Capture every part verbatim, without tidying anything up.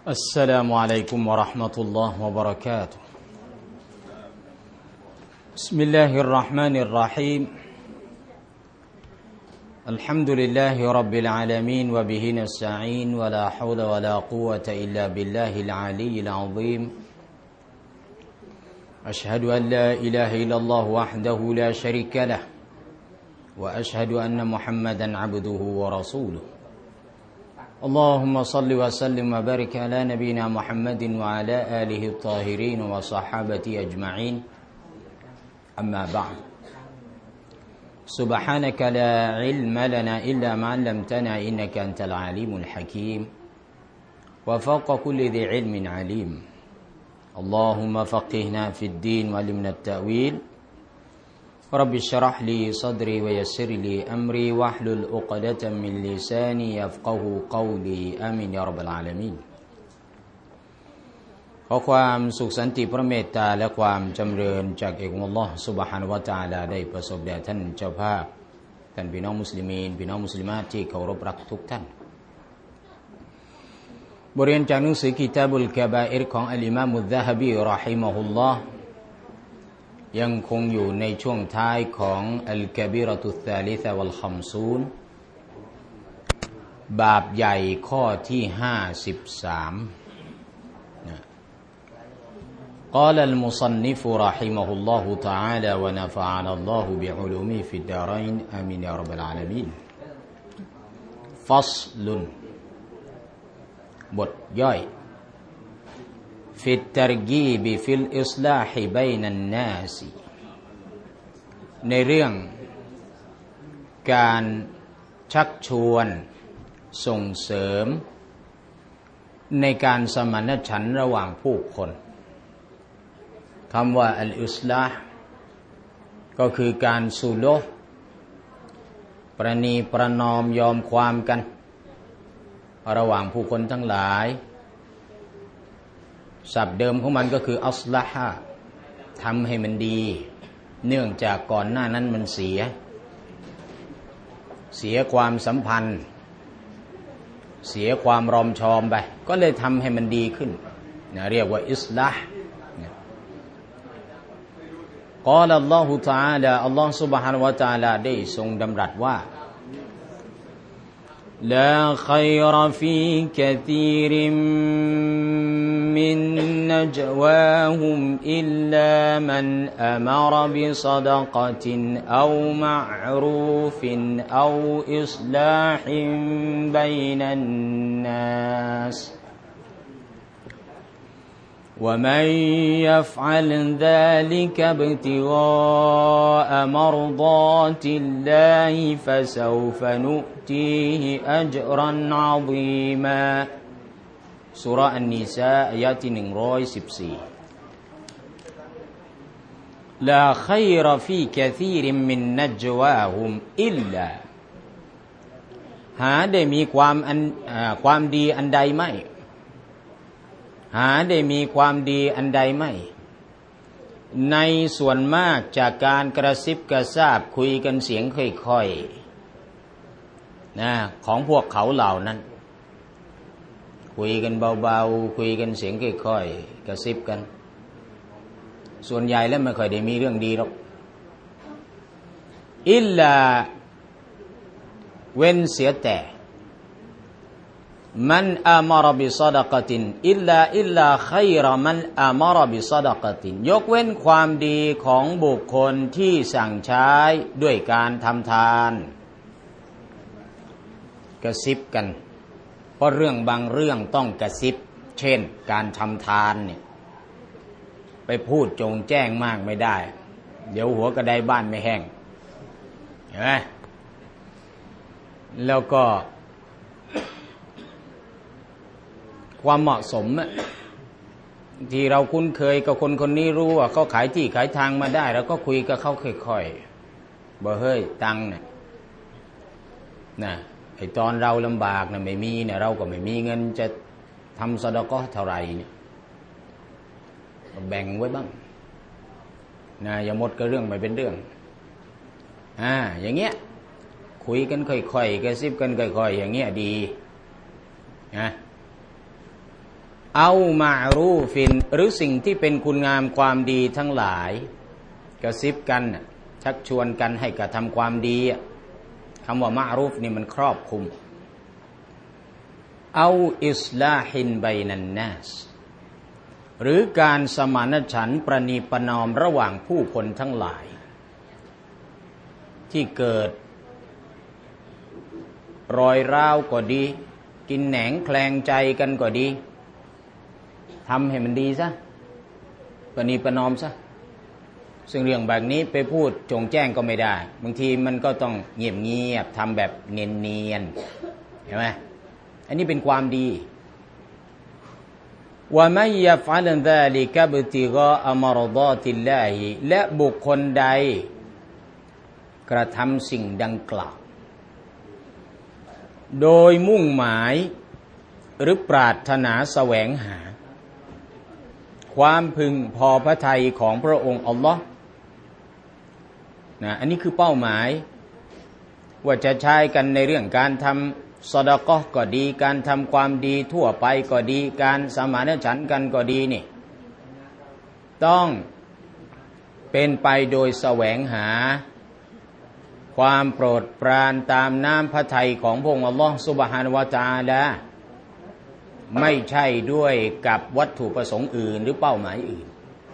السلام عليكم ورحمة الله وبركاته بسم الله الرحمن الرحيم الحمد لله رب العالمين وبه نستعين ولا حول ولا قوة إلا بالله العلي العظيم أشهد أن لا إله إلا الله وحده لا شريك له وأشهد أن محمدا عبده ورسوله اللهم صل وسلم وبارك على نبينا محمد وعلى آله الطاهرين وصحابته أجمعين أما بعد سبحانك لا علم لنا إلا ما علمتنا إنك أنت العليم الحكيم وفوق كل ذي علم عليم اللهم فقهنا في الدين وعلمنا التأويل رب اشرح لي صدري ويسر لي أمري واحلل عقدة من لساني يفقه قولي آمين يا رب العالمينขอความสุขสันติพระเมตตาและความจำเริญจากเอกองค์อัลเลาะห์ซุบฮานะฮูวะตะอาลาได้ประสบแด่ท่านเจ้าภาพท่านพี่น้องมุสลิมีนพี่น้องมุสลิมาตที่เคารพรักทุกท่านบทเรียนจากหนังสือกิตาบุลกะบาอิรของอัลอิมามอัซซะฮะบีเราะฮิมะฮุลลอฮ์ยังคงอยู่ในช่วงท้ายของอัลกะบีเราะตุสซาลิซะวัลคัมซูนบาปใหญ่ข้อที่ห้าสิบสามقال المصنف رحمه الله تعالى ونفعنا الله بعلومه في الدارين آمين يا رب العالمين فصل บทย่อยفي الترغيب في الإصلاح بين الناس ในเรื่องการชักชวนส่งเสริมในการสมานฉันท์ระหว่างผู้คนคำว่าอัลอิสลาห์ก็คือการสุโลห์ประนีประนอมยอมความกันระหว่างผู้คนทั้งหลายศัพท์เดิมของมันก็คืออัสลาฮะทำให้มันดีเนื่องจากก่อนหน้านั้นมันเสียเสียความสัมพันธ์เสียความรอมชอมไปก็เลยทำให้มันดีขึ้นนะเรียกว่าอิสลาห์กอลอัลลอฮุตะอาลาอัลลอฮฺ سبحانه และ تعالى ได้ทรงดำรัสว่าلا خير في كثير من نجواهم إلا من أمر بصدقة أو معروف أو إصلاح بين الناس ومن يفعل ذلك ابتغاء مرضات الله فسوف نؤتيه أجرا عظيما ซูเราะห์อันนิสาอายะห์ที่หนึ่งร้อยสิบสี่ لا خير في كثير من نجواهم إلا หาได้มีความอันความดีอันใดไม่หาได้มีความดีอันใดไม่ในส่วนมากจากการกระซิบกระซาบคุยกันเสียงค่อยๆนะของพวกเขาเหล่านั้นคุยกันเบาๆคุยกันเสียงค่อยๆกระซิบกันส่วนใหญ่แล้วไม่ค่อยได้มีเรื่องดีหรอกอิลลาเว้นเสียแต่มันอามารบิซอดะกะตินอิลลาอิลลาคัยรมันอามารบิซอดะกะตินยกเว้นความดีของบุคคลที่สั่งใช้ด้วยการทำทานกระซิบกันเพราะเรื่องบางเรื่องต้องกระซิบเช่นการทำทานเนี่ยไปพูดจงแจ้งมากไม่ได้เดี๋ยวหัวกระไดบ้านไม่แห้งเห็นไหมแล้วก็ความเหมาะสมที่เราคุ้นเคยกับคนคนนี้รู้ว่าเขาขายที่ขายทางมาได้แล้วก็คุยกับเขาค่อยๆบ่เฮ้ยตังค์เนี่ยนะไอ้ตอนเราลำบากนะไม่มีเนี่ยเราก็ไม่มีเงินจะทำซอดาเกาะห์เท่าไหร่เนี่ยแบ่งไว้บ้างนะอย่าหมดก็เรื่องไม่เป็นเรื่องอ่าอย่างเงี้ย คุยกันค่อยๆกระซิบกันค่อยๆอย่างเงี้ยดีนะเอามารูฟินหรือสิ่งที่เป็นคุณงามความดีทั้งหลายกระซิบกันชักชวนกันให้กระทำความดีคำว่ามะรูฟนี่มันครอบคลุมเอาอิสลาฮินบัยนันนัสหรือการสมานฉันท์ประนีประนอมระหว่างผู้คนทั้งหลายที่เกิดรอยร้าวก็ดีกินแหนงแคลงใจกันก็ดีทำให้มันดีซะประนีประนอมซะซึ่งเรื่องแบบนี้ไปพูดจงแจ้งก็ไม่ได้บางทีมันก็ต้องเงียบเงียบทำแบบเนียนๆเห็นไหมอันนี้เป็นความดีว่าไม่ยะฟัลซาลิกะบิติกอมรฎอติลลาฮิและบุคคลใดกระทำสิ่งดังกล่าวโดยมุ่งหมายหรือปรารถนาแสวงหาความพึงพอพระทัยของพระองค์อัลลอฮ์นะอันนี้คือเป้าหมายว่าจะใช้กันในเรื่องการทำซอดาเกาะห์ก็ดีการทำความดีทั่วไปก็ดีการสมานฉันท์กันก็ดีนี่ต้องเป็นไปโดยแสวงหาความโปรดปรานตามน้ำพระทัยของพระองค์อัลลอฮ์ซุบฮานะฮูวะตะอาลาไม่ใช่ด้วยกับวัตถุประสงค์อื่นหรือเป้าหมายอื่น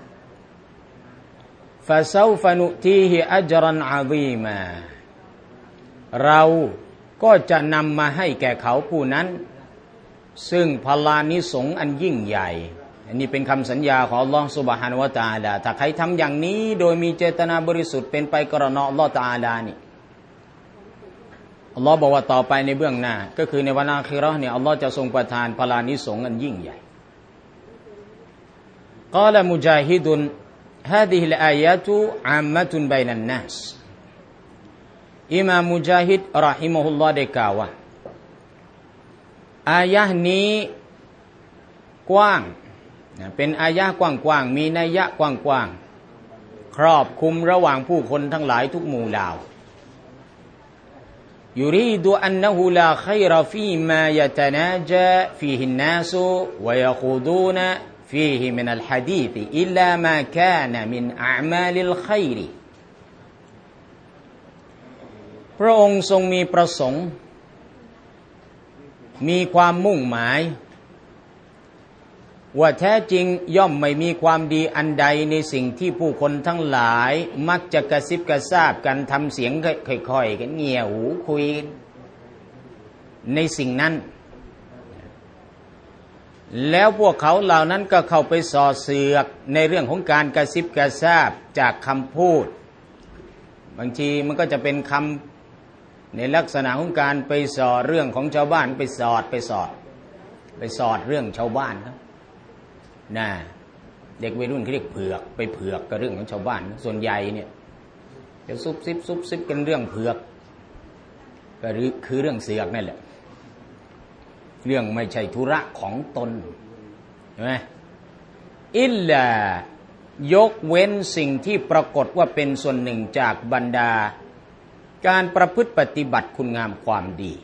ฟะซอฟะนุตีฮิอัจรันอะซีมาเราก็จะนำมาให้แก่เขาผู้นั้นซึ่งพลานิสงส์อันยิ่งใหญ่อันนี้เป็นคำสัญญาของอัลลอฮ์ซุบฮานะฮูวะตะอาลาถ้าใครทำอย่างนี้โดยมีเจตนาบริสุทธิ์เป็นไปกรณะอัลลอฮ์ตะอาลานี่อัลลอฮ์บอกว่าต่อไปในเบื้องหน้าก็คือในวันอาคิเราะห์เนี่ยอัลลอฮ์จะทรงประทานพลานิสงส์อันยิ่งใหญ่กาลมุจาฮิดุนฮาซิฮิลอายะตุอัมมะตุนบัยนันนัสอิมามมุจาฮิดเราะฮิมะฮุลลอฮ์ได้กล่าวว่าอายะห์นี้กว้างเป็นอายะห์กว้างๆมีนัยยะกว้างๆครอบคลุมระหว่างผู้คนทั้งหลายทุกหมู่เหล่ายูรีดูอันนะฮูลาขัยรฟีมายะตะนาจาฟีฮินนาสวะยะคูดูนฟีฮิมินัลหะดีษอิลลามากานะมินอะอ์มาลิลขัยรพระองค์ทรงมีประสงค์มีความมุ่งหมายว่าแท้จริงย่อมไม่มีความดีอันใดในสิ่งที่ผู้คนทั้งหลายมักจะกระซิบกระซาบกันทำเสียงค่อยๆกันเงี่ยหูคุยในสิ่งนั้นแล้วพวกเขาเหล่านั้นก็เข้าไปส่อเสือกในเรื่องของการกระซิบกระซาบจากคำพูดบางทีมันก็จะเป็นคำในลักษณะของการไปสอดเรื่องของชาวบ้านไปสอดไปสอดไปสอดเรื่องชาวบ้านครับน่ะเด็กวัยรุ่นเขาเรียกเผือกไปเผือกกับเรื่องของชาวบ้านส่วนใหญ่เนี่ยจะซุบซิบซุบซิบกันเรื่องเผือกก็คือเรื่องเสือกนั่นแหละเรื่องไม่ใช่ธุระของตนใช่ไหมอิลลายกเว้นสิ่งที่ปรากฏว่าเป็นส่วนหนึ่งจากบรรดาการประพฤติปฏิบัติคุณงามความดี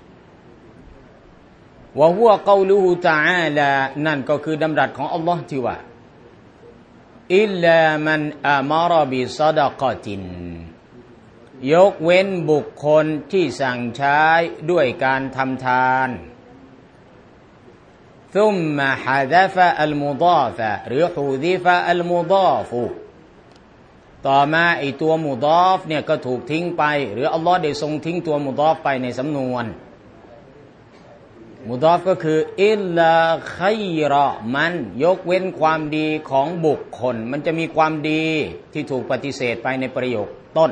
วะฮุวะกอลูฮุตะอาลานั่นก็คือดำรัสของอัลลอฮ์ที่ว่าอิลลามันอะมารบิซอดะกอตินยกเว้นบุคคลที่สั่งใช้ด้วยการทำทานซุมมะฮะซะฟะอัลมุฎอฟะหรือฮุซิฟะอัลมุฎอฟุต่อมาไอ้ตัวมุฎอฟเนี่ยก็ถูกทิ้งไปหรืออัลลอฮ์ได้ทรงทิ้งตัวมุฎอฟไปในสำนวนมุฎอฟก็คืออิลลาขัยรอมันยกเว้นความดีของบุคคลมันจะมีความดีที่ถูกปฏิเสธไปในประโยคต้น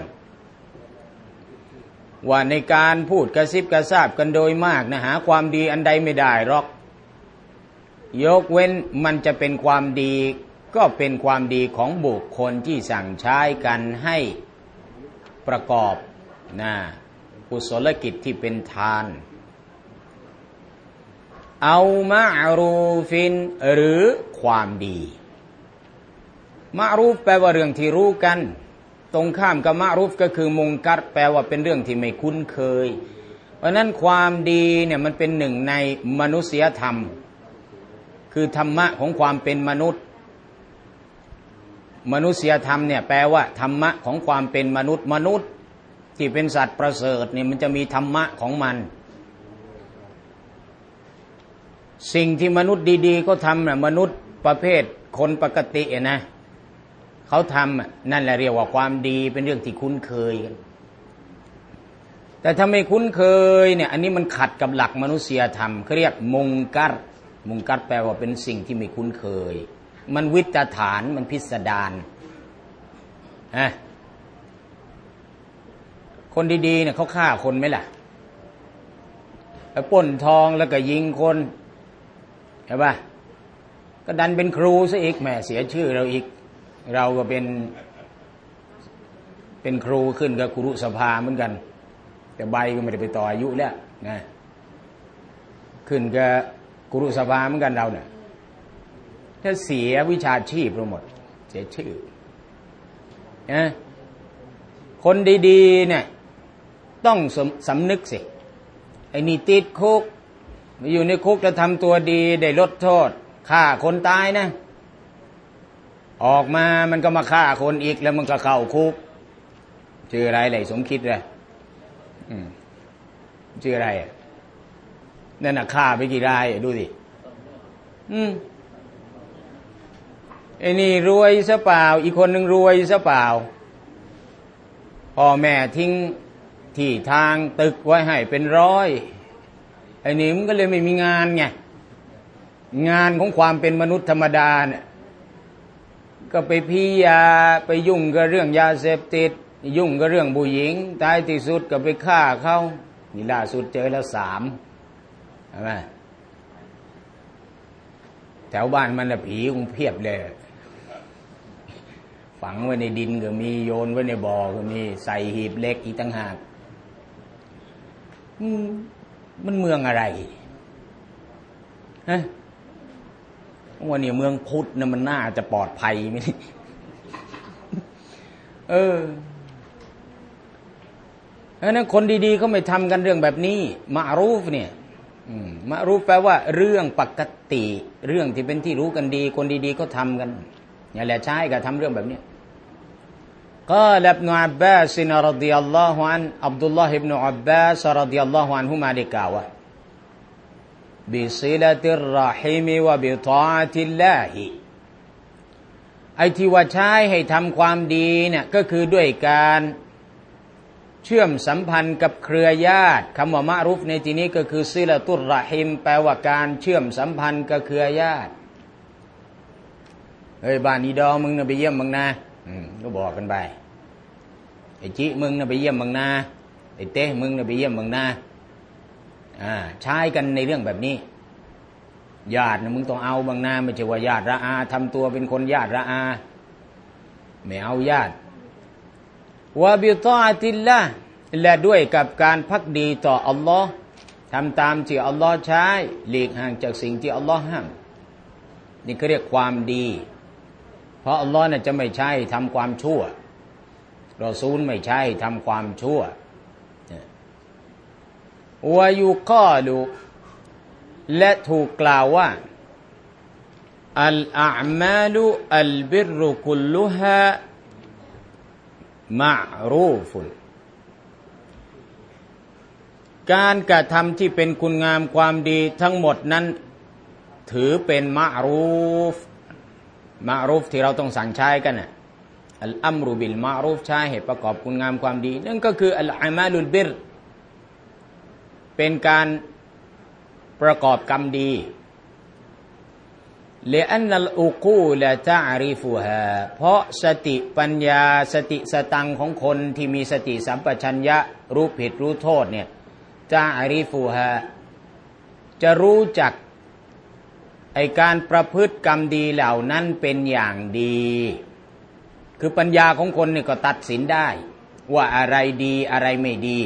ว่าในการพูดกระซิบกระซาบกันโดยมากนะหาความดีอันใดไม่ได้หรอกยกเว้นมันจะเป็นความดีก็เป็นความดีของบุคคลที่สั่งใช้กันให้ประกอบนะกุศลกิจที่เป็นทานเอามะรูฟินหรือความดีมะรูฟแปลว่าเรื่องที่รู้กันตรงข้ามกับมะรูฟก็คือมุงกัรแปลว่าเป็นเรื่องที่ไม่คุ้นเคยเพราะนั้นความดีเนี่ยมันเป็นหนึ่งในมนุษยธรรมคือธรรมะของความเป็นมนุษย์มนุษยธรรมเนี่ยแปลว่าธรรมะของความเป็นมนุษย์มนุษย์ที่เป็นสัตว์ประเสริฐเนี่ยมันจะมีธรรมะของมันสิ่งที่มนุษย์ดีๆก็ทำน่ะมนุษย์ประเภทคนปกตินะเขาทำนั่นแหละเรียกว่าความดีเป็นเรื่องที่คุ้นเคยกันแต่ถ้าไม่คุ้นเคยเนี่ยอันนี้มันขัดกับหลักมนุษยธรรมเขาเรียกมุงกัรมุงกัรแปลว่าเป็นสิ่งที่ไม่คุ้นเคยมันวิตฐานมันพิสดารฮะคนดีๆเนี่ยเขาฆ่าคนไหมล่ะไปปล้นทองแล้วก็ยิงคนใช่ป่ะก็ดันเป็นครูซะอีกแหมเสียชื่อเราอีกเราก็เป็นเป็นครูขึ้นกับครุสภาเหมือนกันแต่ใบก็ไม่ได้ไปต่ออายุแล้วนะขึ้นกับครุสภาเหมือนกันเราเนี่ยถ้าเสียวิชาชีพเราหมดเสียชื่อนะคนดีๆเนี่ยต้องสำนึกสิไอ้นี่ติดคุกมาอยู่ในคุกแล้วทำตัวดีได้ลดโทษฆ่าคนตายนะออกมามันก็มาฆ่าคนอีกแล้วมันก็เข้าคุกชื่ออะไรเลยสมคิดเลยอืมชื่ออะไรนั่นน่ะฆ่าไปกี่รายดูสิอืมไอ้นี่รวยซะเปล่าอีกคนหนึ่งรวยซะเปล่าพ่อแม่ทิ้งที่ทางตึกไว้ให้เป็นร้อยไอ้นี่มันก็เลยไม่มีงานไงงานของความเป็นมนุษย์ธรรมดาเนี่ยก็ไปพิยาไปยุ่งกับเรื่องยาเสพติดยุ่งกับเรื่องผู้หญิงตายที่สุดก็ไปฆ่าเขานี่ล่าสุดเจอแล้วสามใช่ไหมแถวบ้านมันน่ะผีคงเพียบเลยฝังไว้ในดินก็มีโยนไว้ในบ่อก็มีใส่หีบเล็กอีกต่างหากมันเมืองอะไรฮะวันนี้เมืองพุทธนะมันน่าจะปลอดภัยไหมเออเพราะนั้นคนดีๆเขาไม่ทำกันเรื่องแบบนี้มะรูฟเนี่ยมะรูฟแปลว่าเรื่องปกติเรื่องที่เป็นที่รู้กันดีคนดีๆก็ทำกันอย่าแหละใช้ก็ทำเรื่องแบบนี้قال ابن عباس رضي الله عنه عبد الله بن عباس رضي الله عنهما ได้กล่าวว่าبصلة الرحم وبطاعة اللهไอ้ที่ว่าใช้ให้ทำความดีเนี่ยก็คือด้วยการเชื่อมสัมพันธ์กับเครือญาติคำว่ามะรูฟในที่นี้ก็คือซิลาตุรเราะฮิมแปลว่าการเชื่อมสัมพันธ์กับเครือญาติเฮ้ยบ้านอีดอมึงน่ะไปเยี่ยมมึงนะก็บอกกันไปไอ้จิมึงน่ะไปเยี่ยมมึงนะไอ้เต้มึงน่ะไปเยี่ยมมึงนะอ่าใช้กันในเรื่องแบบนี้ญาตินะมึงต้องเอาบางนาไม่ใช่ว่าญาติระอาทำตัวเป็นคนญาติระอาไม่เอาญาติวะบิฏอติลละและด้วยกับการภักดีต่ออัลลอฮ์ทำตามที่อัลลอฮ์ใช้หลีกห่างจากสิ่งที่อัลลอฮ์ห้ามนี่ก็เรียกความดีเพราะอัลลอฮ์น่ะจะไม่ใช่ทำความชั่วรอซูลไม่ใช่ทำความชั่ววายุกาลุและถูกกล่าวว่าอัลอามาลุอัลบิรุคุลลุฮะมะรูฟุนการกระทำที่เป็นคุณงามความดีทั้งหมดนั้นถือเป็นมะรูฟมะรูฟที่เราต้องสั่งใช้กันน่ะอัลอัมรุบิลมะรูฟใช้ให้ประกอบคุณงามความดีนั่นก็คืออัลอามาลุลบิรเป็นการประกอบกรรมดีلأن العقول تعرفها เพราะสติปัญญาสติสตังของคนที่มีสติสัมปชัญญะรู้ผิดรู้โทษเนี่ยتعرفهاจะรู้จักไอการประพฤติกรรมดีเหล่านั้นเป็นอย่างดีคือปัญญาของคนเนี่ยก็ตัดสินได้ว่าอะไรดีอะไรไม่ดี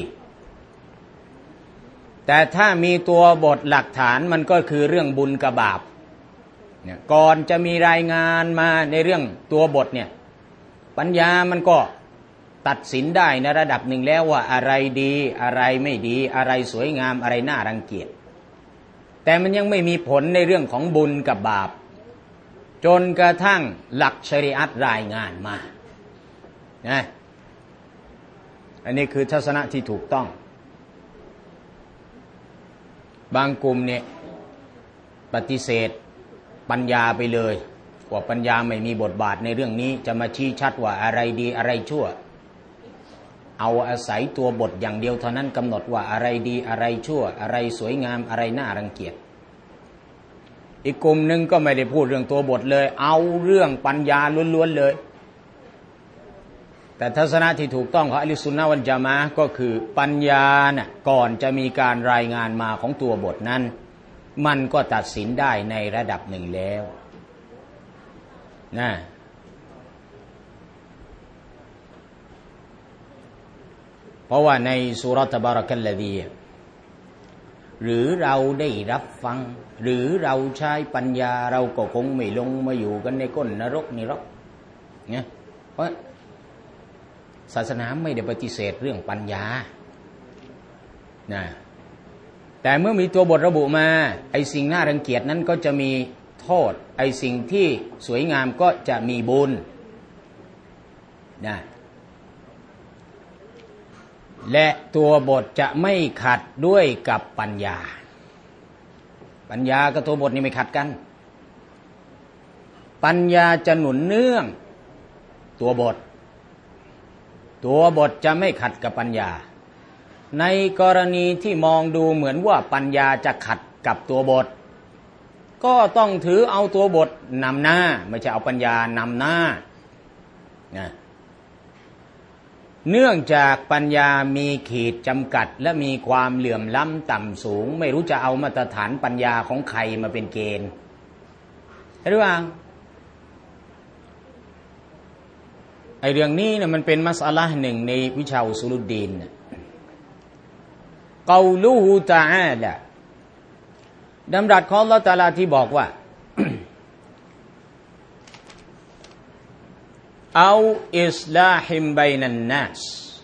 แต่ถ้ามีตัวบทหลักฐานมันก็คือเรื่องบุญกับบาปเนี่ยก่อนจะมีรายงานมาในเรื่องตัวบทเนี่ยปัญญามันก็ตัดสินได้ในระดับหนึ่งแล้วว่าอะไรดีอะไรไม่ดีอะไรสวยงามอะไรน่ารังเกียจแตแต่มันยังไม่มีผลในเรื่องของบุญกับบาปจนกระทั่งหลักชริอะห์รายงานมานะอันนี้คือทัศนะที่ถูกต้องบางกลุ่มเนี่ยปฏิเสธปัญญาไปเลยว่าปัญญาไม่มีบทบาทในเรื่องนี้จะมาชี้ชัดว่าอะไรดีอะไรชั่วเอาอาศัยตัวบทอย่างเดียวเท่านั้นกำหนดว่าอะไรดีอะไรชั่วอะไรสวยงามอะไรน่ารังเกียจอีกกลุ่มหนึ่งก็ไม่ได้พูดเรื่องตัวบทเลยเอาเรื่องปัญญาล้วนๆเลยแต่ทัศนะที่ถูกต้องของอะห์ลุสซุนนะฮ์วัลญะมาอะห์ก็คือปัญญาน่ะก่อนจะมีการรายงานมาของตัวบทนั้นมันก็ตัดสินได้ในระดับหนึ่งแล้วนะเพราะว่าในซูเราะห์ตะบารักัลลซีหรือเราได้รับฟังหรือเราใช้ปัญญาเราก็คงไม่ลงมาอยู่กันในก้นนรกนี่หรอกเนี่ยเพราะศาสนาไม่ได้ปฏิเสธเรื่องปัญญานะแต่เมื่อมีตัวบทระบุมาไอ้สิ่งน่ารังเกียจนั้นก็จะมีโทษไอ้สิ่งที่สวยงามก็จะมีบุญนะและตัวบทจะไม่ขัดด้วยกับปัญญาปัญญากับตัวบทนี่ไม่ขัดกันปัญญาจะหนุนเนื่องตัวบทตัวบทจะไม่ขัดกับปัญญาในกรณีที่มองดูเหมือนว่าปัญญาจะขัดกับตัวบทก็ต้องถือเอาตัวบทนำหน้าไม่ใช่เอาปัญญานำหน้านะเนื่องจากปัญญามีขีดจำกัดและมีความเหลื่อมล้ำต่ำสูงไม่รู้จะเอามาตรฐานปัญญาของใครมาเป็นเกณฑ์หรือเปล่าไอเรื่องนี้เนี่ยมันเป็นมัสอะละห์หนึ่งในวิชาอุซูลุดดีนกอลูฮุตะอาลาดำรัสของอัลเลาะห์ตะอาลาที่บอกว่า เอาอิสลาฮิมบัยนันนัส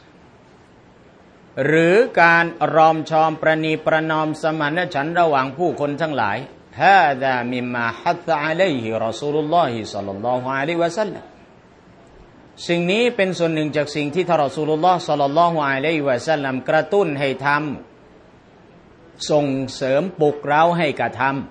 หรือการรอมชอมประนีประนอมสมานฉันท์ระหว่างผู้คนทั้งหลายฮาซามิมมาฮัษอะลัยฮิรอซูลุลลอฮิศ็อลลัลลอฮุอะลัยฮิวะซัลลัมสิ่งนี้เป็นส่วนหนึ่งจากสิ่งที่ท่านรอซูลุลลอฮ์ศ็อลลัลลอฮุอะลัยฮิวะซัลลัมกระตุ้นให้ทำส่งเสริมปลุกเร้าให้กระทำ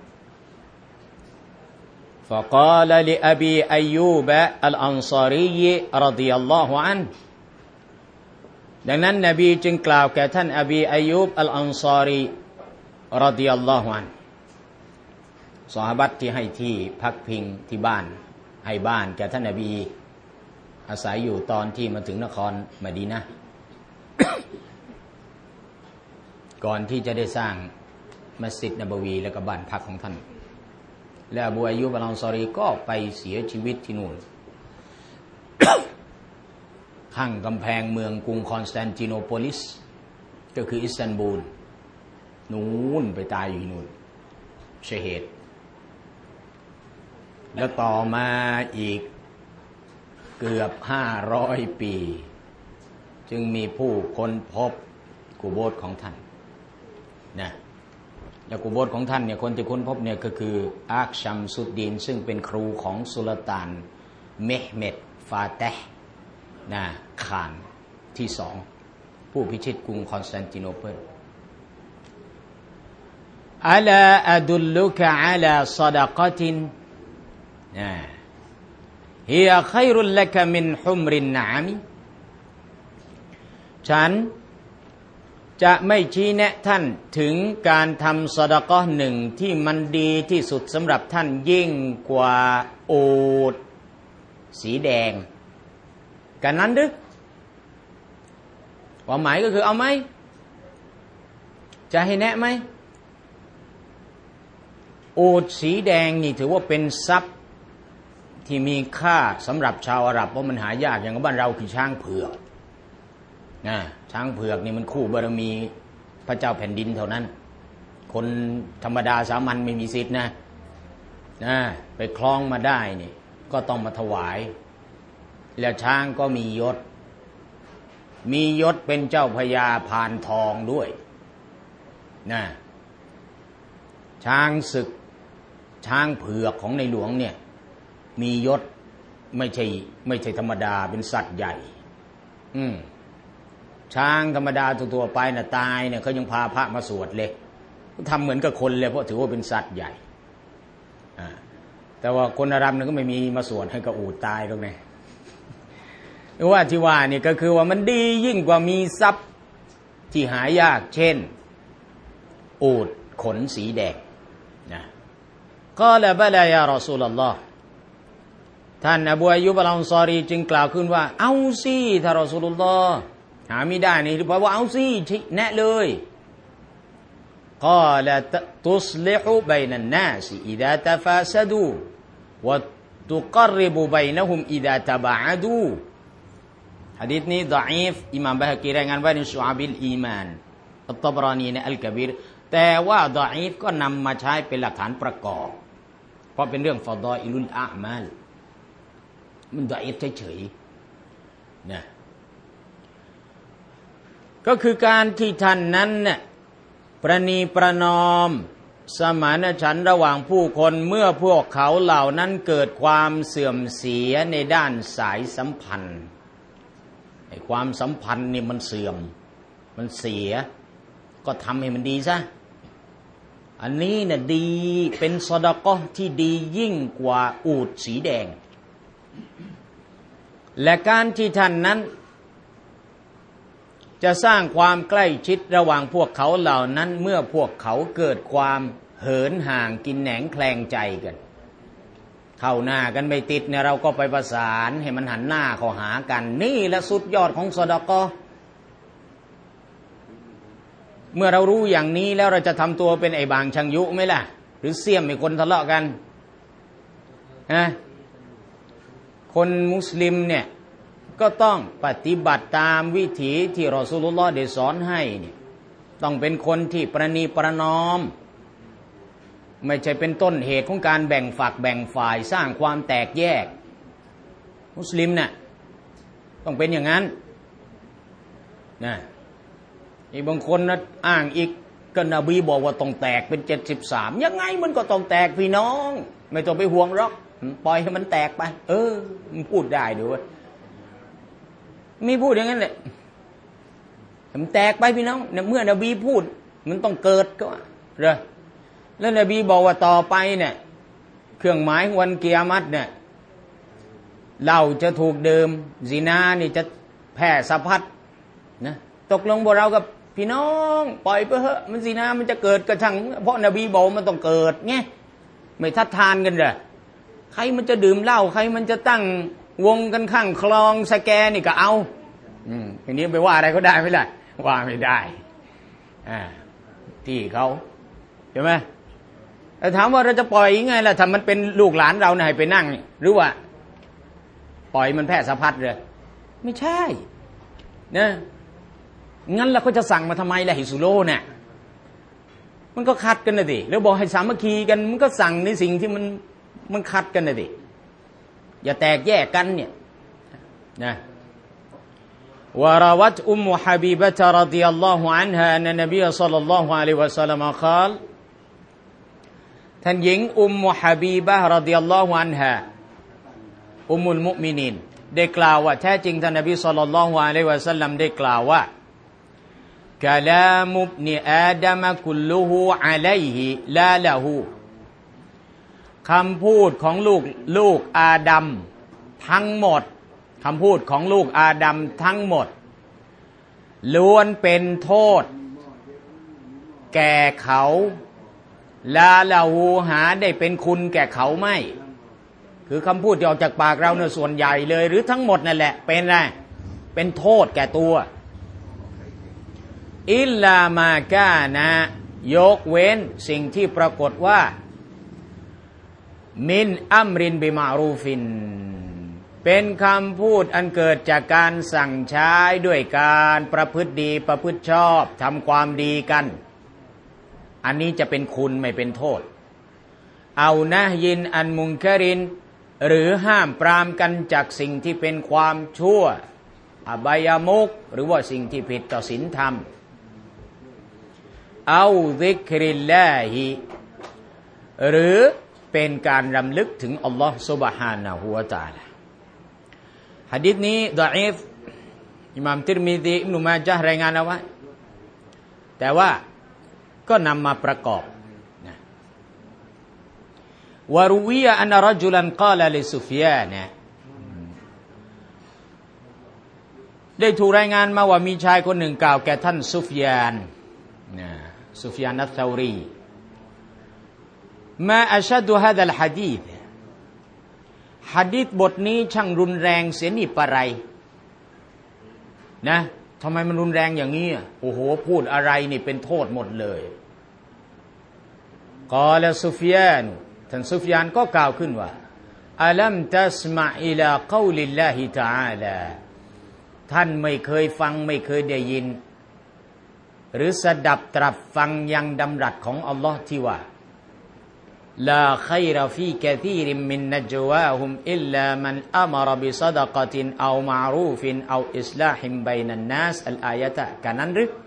فقال لأبي أيوب الأنصاري رضي الله عنه ดังนั้นนบีจึงกล่าวแก่ท่านอบีอายูบอัลอันซารีรอฎิยัลลอฮุอันฮุซอฮาบะห์ที่ให้ที่พักพิงที่บ้านให้บ้านแก่ท่านนบีอาศัยอยู่ตอนที่มาถึงนครมะดีนะห์ ก่อนที่จะได้สร้างมัสยิดนบวีและก็บ้านพักของท่านและอบูอายูบอัลอันซารีก็ไปเสียชีวิตที่นู่น ข้างกำแพงเมืองกรุงคอนสแตนติโนโพลิสก็คืออิสตันบูลนู่นไปตายอยู่นู่นชะฮีดแล้วต่อมาอีกเกือบห้าร้อยปีจึงมีผู้ค้นพบกุโบร์ของท่านนะแล้วกุโบร์ของท่านเนี่ยคนที่ค้นพบเนี่ยก็คืออาคชัมซุดดีนซึ่งเป็นครูของสุลต่านเมห์เม็ดฟาเตห์นะขานที่สองผู้พิชิตกรุงคอนสแตนติโนเปิลอะลาอะดุลลุกะอะลาศอดะกะตินนะฮิยะค็อยรุลลักมินฮุมรินนะอามฉันจะไม่ชี้แนะท่านถึงการทำซอดะกอฮ์หนึ่งที่มันดีที่สุดสำหรับท่านยิ่งกว่าอูฐสีแดงกันนั้นหรือความหมายก็คือเอาไหมจะให้แนะไหมอูฐสีแดงนี่ถือว่าเป็นทรัพย์ที่มีค่าสำหรับชาวอาหรับเพราะมันหายากอย่างบ้านเราคือช้างเผือกนะช้างเผือกนี่มันคู่บารมีพระเจ้าแผ่นดินเท่านั้นคนธรรมดาสามัญไม่มีสิทธินะนะไปคล้องมาได้นี่ก็ต้องมาถวายแล้วช้างก็มียศมียศเป็นเจ้าพญาพานทองด้วยนะฉช้างศึกช้างเผือกของในหลวงเนี่ยมียศไม่ใช่ไม่ใช่ธรรมดาเป็นสัตว์ใหญ่อืมช้างธรรมดาตัวๆไปน่ะตายเนี่ยเขายังพาพระมาสวดเลยทำเหมือนกับคนเลยเพราะถือว่าเป็นสัตว์ใหญ่อ่าแต่ว่าคนอาหรับเนี่ยก็ไม่มีมาสวดให้กระอูดตายตรงนี้ว่าที่ว่านี่ก็คือว่ามันดียิ่งกว่ามีทรัพย์ที่หายากเช่นอูฐขนสีแดงนะก็ละบะลายารอซูลุลลอฮ์ท่านอบูอัยยูบอัลอันซอรีจึงกล่าวขึ้นว่าเอาสิท่านรอซูลุลลอฮ์หาไม่ได้นี่เพราะว่าเอาสิแนะเลยกล่าวตุสลิฮุบัยนันนาสอิซาตะฟาซะดูวะตุกรริบุบัยนะฮุมอิซาตะบะอะดูหะดีษนี้ฎออีฟอิหม่ามบะฮะกีรายงานไว้ในชุอาบิลอีมานอัตตบรานีในอัลกะบีรแต่ว่าฎออีฟก็นำมาใช้เป็นหลักฐานประกอบเพราะเป็นเรื่องฟอฎออิลุลอามัลมันฎออีฟเฉยๆนะก็คือการที่ท่านนั้นเนี่ยประนีประนอมสมานฉันท์ระหว่างผู้คนเมื่อพวกเขาเหล่านั้นเกิดความเสื่อมเสียในด้านสายสัมพันธ์ไอ้ความสัมพันธ์นี่มันเสื่อมมันเสียก็ทำให้มันดีซะอันนี้น่ะดีเป็นซอดาเกาะห์ที่ดียิ่งกว่าอูฐสีแดงและการที่ท่านนั้นจะสร้างความใกล้ชิดระหว่างพวกเขาเหล่านั้นเมื่อพวกเขาเกิดความเหินห่างกินแหนงแคลงใจกันเข้าหน้ากันไม่ติดเนี่ยเราก็ไปประสานให้มันหันหน้าเข้าหากันนี่แหละสุดยอดของซอดาเกาะห์เมื่อเรารู้อย่างนี้แล้วเราจะทำตัวเป็นไอ้บางชังยุไหมล่ะหรือเสี่ยมไอ้คนทะเลาะกันนะคนมุสลิมเนี่ยก็ต้องปฏิบัติตามวิถีที่รอซูลุลลอฮ์ได้สอนให้เนี่ยต้องเป็นคนที่ประนีประนอมไม่ใช่เป็นต้นเหตุของการแบ่งฝักแบ่งฝ่ายสร้างความแตกแยกมุสลิมเนี่ยต้องเป็นอย่างนั้นนะอีกบางคนนะอ้างอีกก็นบีบอกว่าต้องแตกเป็นเจ็ดสิบสามยังไงมันก็ต้องแตกพี่น้องไม่ต้องไปห่วงหรอกปล่อยให้มันแตกไปเออมันพูดได้ด้วยมีพูดอย่างนั้นแหละมันแตกไปพี่น้องเมื่อนบีพูดมันต้องเกิดก็เหรอแล้วนบีบอกว่าต่อไปเนี่ยเครื่องหมายวันกิยามัตเนี่ยเหล้าจะถูกดื่มซินานี่จะแพร่สะพัดนะตกลงพวกเรากับพี่น้องปล่อยไปเถอะมันซินามันจะเกิดกระทั่งเพราะนบีบอกมันต้องเกิดไงไม่ทัดทานกันเหรอใครมันจะดื่มเหล้าใครมันจะตั้งวงกันข้างคลองสแกนี่ก็เอาอืมทีนี้ไปว่าอะไรก็ได้ไม่ได้ว่าไม่ได้อ่าที่เขาใช่ไหมแต่ถามว่าเราจะปล่อยยังไงล่ะถ้ามันเป็นลูกหลานเราเนี่ยให้ไปนั่งหรือว่าปล่อยมันแพร่สะพัดเลยไม่ใช่นะงั้นเราก็จะสั่งมาทำไมล่ะฮิซุโลเนี่ยมันก็ขัดกันนะดิแล้วบอกให้สามัคคีกันมันก็สั่งในสิ่งที่มันมันขัดกันนะดิอย่าแตกแยกกันเนี่ยนะวะรวัตอุมมุฮะบีบะตะรอฎิยัลลอฮุอันฮาอันนบีศ็อลลัลลอฮุอะลัยฮิวะซัลลัมกล่าวท่านหญิงอุมมุฮะบีบะห์รอฎิยัลลอฮุอันฮาอุมมุลมุมินีนได้กล่าวว่าแท้จริงท่านนบีศ็อลลัลลอฮุอะลัยฮิวะซัลลัมได้กล่าวว่ากะลามุบนิอาดัมกุลลุฮูอะลัยฮิลาละฮูคำพูดของลูกลูกอาดัมทั้งหมดคำพูดของลูกอาดัมทั้งหมดล้วนเป็นโทษแก่เขาลาละหูหาได้เป็นคุณแก่เขาไม่คือคำพูดที่ออกจากปากเราเนี่ยส่วนใหญ่เลยหรือทั้งหมดนั่นแหละเป็นอะไรเป็นโทษแก่ตัวอิลลามากานะยกเว้นสิ่งที่ปรากฏว่ามินอัมรินบิมารูฟินเป็นคำพูดอันเกิดจากการสั่งใช้ด้วยการประพฤติดีประพฤติชอบทำความดีกันอันนี้จะเป็นคุณไม่เป็นโทษเอานะยินอันมุงครินหรือห้ามปรามกันจากสิ่งที่เป็นความชั่วอบายมุขหรือว่าสิ่งที่ผิดต่อศีลธรรมเอาซิกริลลาฮิหรือเป็นการรำลึกถึงอัลลอฮฺซุบฮานะฮูวะตะอาลาหะดีษนี้ดออีฟอิหม่ามติรมิซีอิบนุมาญะห์รายงานเอาไว้แต่ว่าก็นำมาประกอบนะวะรุวิยะอันรจุลันกาลลิซุฟยานได้ถูกรายงานมาว่ามีชายคนหนึ่งกล่าวแก่ท่านซุฟยานนะซุฟยานอัศเรารีมาอัชดุฮาดัลหะดีษหะดีษบทนี้ช่างรุนแรงเสียนี่ปะไรนะทำไมมันรุนแรงอย่างนี้โอ้โหพูดอะไรนี่เป็นโทษหมดเลยกอลซุฟยานท่านซุฟยานก็กล่าวขึ้นว่าอะลัมตัสมะอิลากอลิลลาฮิตะอาลาท่านไม่เคยฟังไม่เคยได้ยินหรือสดับตรับฟังยังดำรัสของอัลลอฮ์ที่ว่าลาขัยรฟีกะซีริมมินนัจวาฮุมอิลลามันอะมรบิศะดะกะตินเอามะรูฟินเอาอิสลาฮิมบัยนันนัสอัลอายะตะกันนั้นหรือ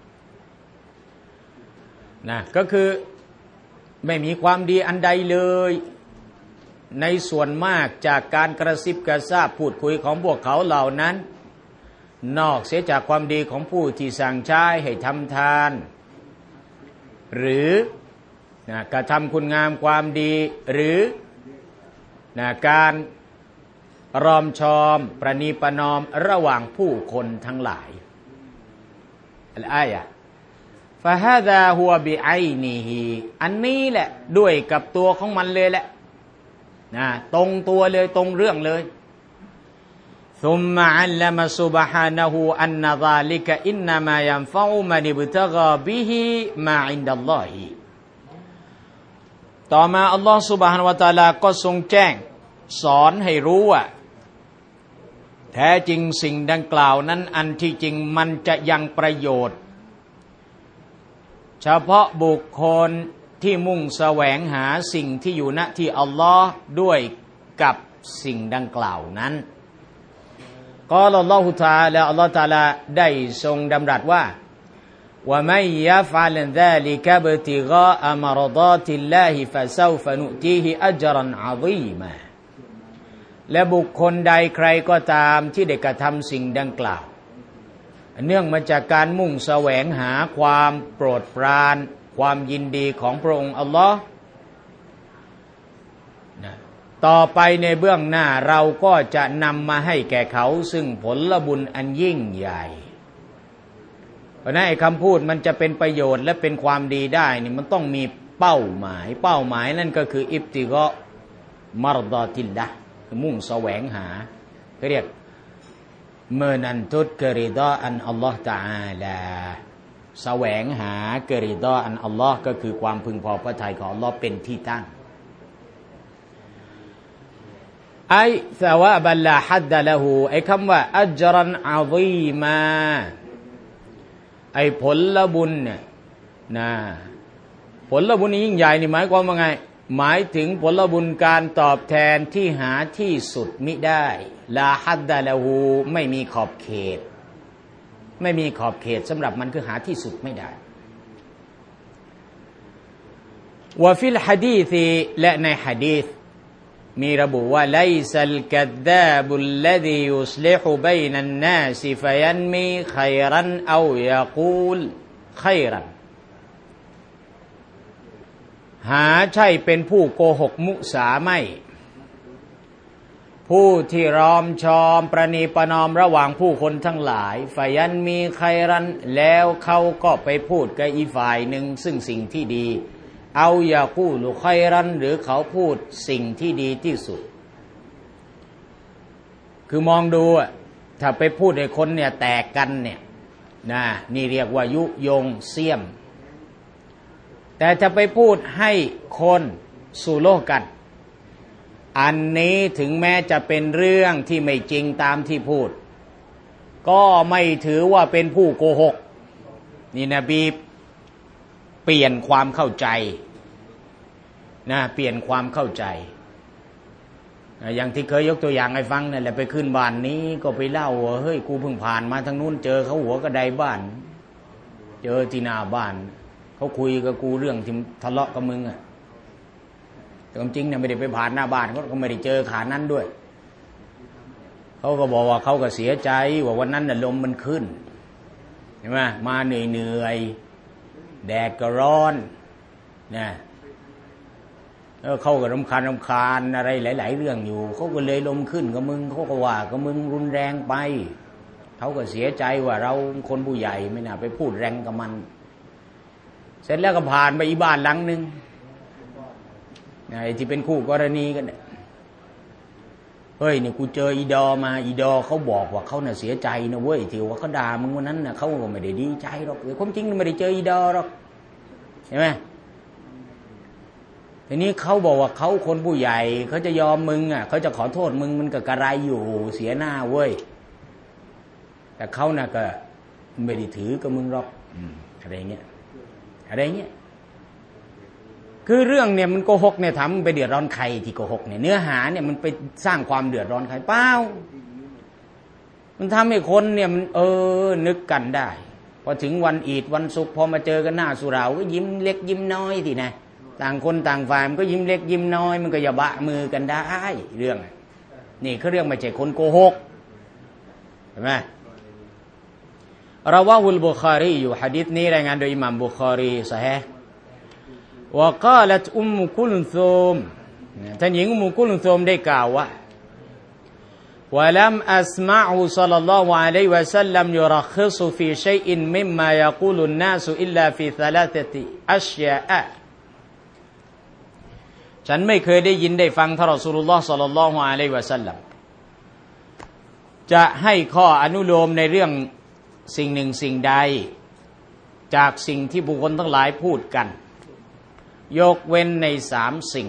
นะก็คือไม่มีความดีอันใดเลยในส่วนมากจากการกระซิบกระซาบพูดคุยของพวกเขาเหล่านั้นนอกเสียจากความดีของผู้ที่สั่งใช้ให้ทำทานหรือนะกระทำคุณงามความดีหรือนะการรอมชอมประนีประนอมระหว่างผู้คนทั้งหลายอัลอายะฟะฮาซาฮุวะบิอัยนิฮิอันนี้แหละด้วยกับตัวของมันเลยแหละนะตรงตัวเลยตรงเรื่องเลยซุมมะอัลลัมะซุบฮานะฮูอันนะซาลิกะอินนะมายันฟะอุมันอิบตะกาบิฮิมาอินดัลลอฮิต่อมาอัลลอฮฺซุบฮานะฮูวะตะอาลาก็ทรงแจ้งสอนให้รู้ว่าแท้จริงสิ่งดังกล่าวนั้นอันที่จริงมันจะยังประโยชน์เฉพาะบุคคลที่มุ่งแสวงหาสิ่งที่อยู่ณที่อัลลอฮ์ด้วยกับสิ่งดังกล่าวนั้นกอลอัลลอฮุตะอาลาอัลลอฮ์ตะอาลาได้ทรงดำรัสว่าว่าไม่ยัฟอัลซาลิกะบติกาอัมรฎาติลลาฮิฟะซอฟะนุตีฮิอัจรันอะซีมาและบุคคลใดใครก็ตามที่ได้กระทำสิ่งดังกล่าวเนื่องมาจากการมุ่งแสวงหาความโปรดปรานความยินดีของพระองค์อัลลอฮ์ต่อไปในเบื้องหน้าเราก็จะนำมาให้แก่เขาซึ่งผลบุญอันยิ่งใหญ่เพราะนั้นไอ้คำพูดมันจะเป็นประโยชน์และเป็นความดีได้นี่มันต้องมีเป้าหมายเป้าหมายนั่นก็คืออิบติกอมารฎอติลละมุ่งแสวงหาเขาเรียกเมื่อนั้นทุตกริดออันอัลลอฮฺตะอาลาแสวงหากริดออันอัลลอฮฺก็คือความพึงพอพระทัยของอัลลอฮฺเป็นที่ตั้งไอ้สวะบัลลาฮัดดะละหูไอ้คำว่าอัจรันอะซีมาไอ้ผลบุญเนี่ยนะผลบุญนี้ยิ่งใหญ่นี่หมายความว่าไงหมายถึงผลบุญการตอบแทนที่หาที่สุดมิได้ลาฮัดดะละหูไม่มีขอบเขตไม่มีขอบเขตสำหรับมันคือหาที่สุดไม่ได้วะฟิลหะดีษและในหะดีษมีระบุว่าไลซัลกัดดาบุลลซียุศลิฮุบัยนันนาสฟะยันมีขัยรันเอายะกูลขัยรันหาใช่เป็นผู้โกหกมุสาไม่ผู้ที่รอมชอมประนีประนอมระหว่างผู้คนทั้งหลายฟะยันมีขัยรันแล้วเขาก็ไปพูดกับอีฝ่ายหนึ่งซึ่งสิ่งที่ดีเอายากูลุขัยรันหรือเขาพูดสิ่งที่ดีที่สุดคือมองดูถ้าไปพูดให้คนเนี่ยแตกกันเนี่ยนะนี่เรียกว่ายุยงเสี้ยมแต่ถ้าไปพูดให้คนสู่โลกกันอันนี้ถึงแม้จะเป็นเรื่องที่ไม่จริงตามที่พูดก็ไม่ถือว่าเป็นผู้โกหกนี่นบีเปลี่ยนความเข้าใจนะเปลี่ยนความเข้าใจอย่างที่เคยยกตัวอย่างให้ฟังนั่นแหละไปขึ้นบ้านนี้ก็ไปเล่าว่าเฮ้ยกูเพิ่งผ่านมาทางนู้นเจอเขาหัวกระไดบ้านเจอที่หน้าบ้านเขาคุยกับกูเรื่องที่ทะเลาะกับมึงอ่ะแต่ความจริงเนี่ยไม่ได้ไปผ่านหน้าบ้านเขาก็ไม่ได้เจอขานั้นด้วยเขาก็บอกว่าเขาก็เสียใจว่าวันนั้นน่ะลมมันขึ้นใช่ไหมมาเหนื่อยเหนื่อยแดดก็ร้อนนะแล้วเขาก็รำคาญรำคาญอะไรหลายๆเรื่องอยู่เขาก็เลยลมขึ้นกับมึงเขาก็ว่ากับมึงรุนแรงไปเขาก็เสียใจว่าเราคนผู้ใหญ่ไม่น่าไปพูดแรงกับมันเสร็จแล้วก็ผ่านไปอีบ้านหลังนึงไอ้ที่เป็นคู่กรณีกันเนี่ยเฮ้ยเนี่ยกูเจออีดอมาอีดอเขาบอกว่าเขาเนี่ยเสียใจนะเว้ยที่ว่าเขาด่ามึงวันนั้นน่ะเขาก็ไม่ได้ดีใจหรอกความจริงไม่ได้เจออีดอหรอกใช่ไหมทีนี้เขาบอกว่าเขาคนผู้ใหญ่เขาจะยอมมึงอ่ะเขาจะขอโทษมึงมันก็กระไรอยู่เสียหน้าเว้ยแต่เขาน่ะก็ไม่ได้ถือกับมึงหรอกอะไรเงี้ยอะไรเงี้ยคือเรื่องเนี่ยมันโกหกเนี่ยทำไปเดือดร้อนใครที่โกหกเนี่ยเนื้อหาเนี่ยมันไปสร้างความเดือดร้อนใครเปล่ามันทำให้คนเนี่ยมันเออนึกกันได้พอถึงวันอีดวันศุกร์พอมาเจอกันหน้าสุราก็ยิ้มเล็กยิ้มน้อยทีนะต่างคนต่างฝ่ายมันก็ยิ้มเล็กยิ้มน้อยมันก็อย่าบะมือกันได้เรื่องนี่เขาเรื่องไม่ใช่คนโกหกเห็นไหมเราว่าวุลบุคารีอยู่หะดีษนี้รายงานโดยอิหม่ามบุคารีซอฮีห์ว่า قالت อุมมุกุลซุมท่านหญิงอุมมุกุลซุมได้กล่าวว่า ولم أسمعه صلى الله عليه وسلم يرخص في شيء مما يقول الناس إلا في ثلاثة أشياء ฉันไม่เคยได้ยินได้ฟังท่านรอซูลุลลอฮ์ศ็อลลัลลอฮุอะลัยฮิวะซัลลัมจะให้ข้ออนุโลมในเรื่องสิ่งหนึ่งสิ่งใดจากสิ่งที่บุคคลทั้งหลายพูดกันยกเว้นในสามสิ่ง